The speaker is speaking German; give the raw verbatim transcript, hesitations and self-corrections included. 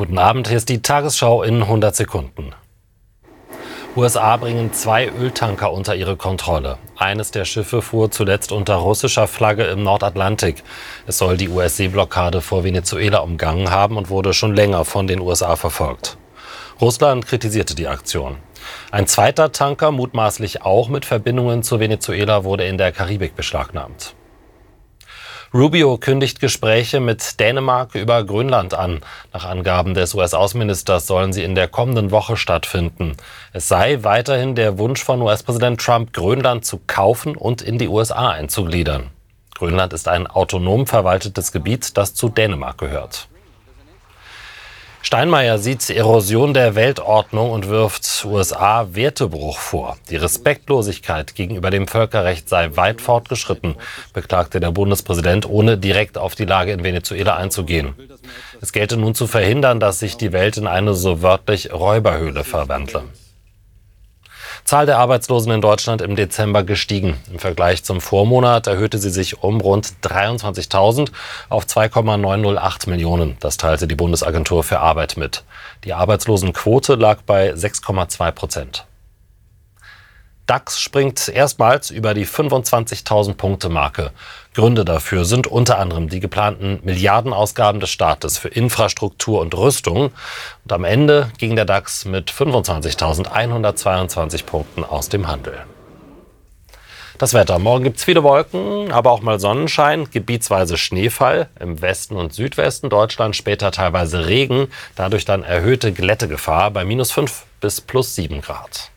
Guten Abend, hier ist die Tagesschau in hundert Sekunden. U S A bringen zwei Öltanker unter ihre Kontrolle. Eines der Schiffe fuhr zuletzt unter russischer Flagge im Nordatlantik. Es soll die U S-Seeblockade vor Venezuela umgangen haben und wurde schon länger von den U S A verfolgt. Russland kritisierte die Aktion. Ein zweiter Tanker, mutmaßlich auch mit Verbindungen zu Venezuela, wurde in der Karibik beschlagnahmt. Rubio kündigt Gespräche mit Dänemark über Grönland an. Nach Angaben des U S-Außenministers sollen sie in der kommenden Woche stattfinden. Es sei weiterhin der Wunsch von U S-Präsident Trump, Grönland zu kaufen und in die U S A einzugliedern. Grönland ist ein autonom verwaltetes Gebiet, das zu Dänemark gehört. Steinmeier sieht Erosion der Weltordnung und wirft U S A Wertebruch vor. Die Respektlosigkeit gegenüber dem Völkerrecht sei weit fortgeschritten, beklagte der Bundespräsident, ohne direkt auf die Lage in Venezuela einzugehen. Es gelte nun zu verhindern, dass sich die Welt in eine so wörtlich Räuberhöhle verwandle. Zahl der Arbeitslosen in Deutschland im Dezember gestiegen. Im Vergleich zum Vormonat erhöhte sie sich um rund dreiundzwanzigtausend auf zwei Komma neunhundertacht Millionen. Das teilte die Bundesagentur für Arbeit mit. Die Arbeitslosenquote lag bei sechs Komma zwei Prozent. DAX springt erstmals über die fünfundzwanzigtausend Punkte Marke. Gründe dafür sind unter anderem die geplanten Milliardenausgaben des Staates für Infrastruktur und Rüstung. Und am Ende ging der DAX mit fünfundzwanzigtausendeinhundertzweiundzwanzig Punkten aus dem Handel. Das Wetter. Morgen gibt es viele Wolken, aber auch mal Sonnenschein, gebietsweise Schneefall. Im Westen und Südwesten Deutschland später teilweise Regen. Dadurch dann erhöhte Glättegefahr bei minus fünf bis plus sieben Grad.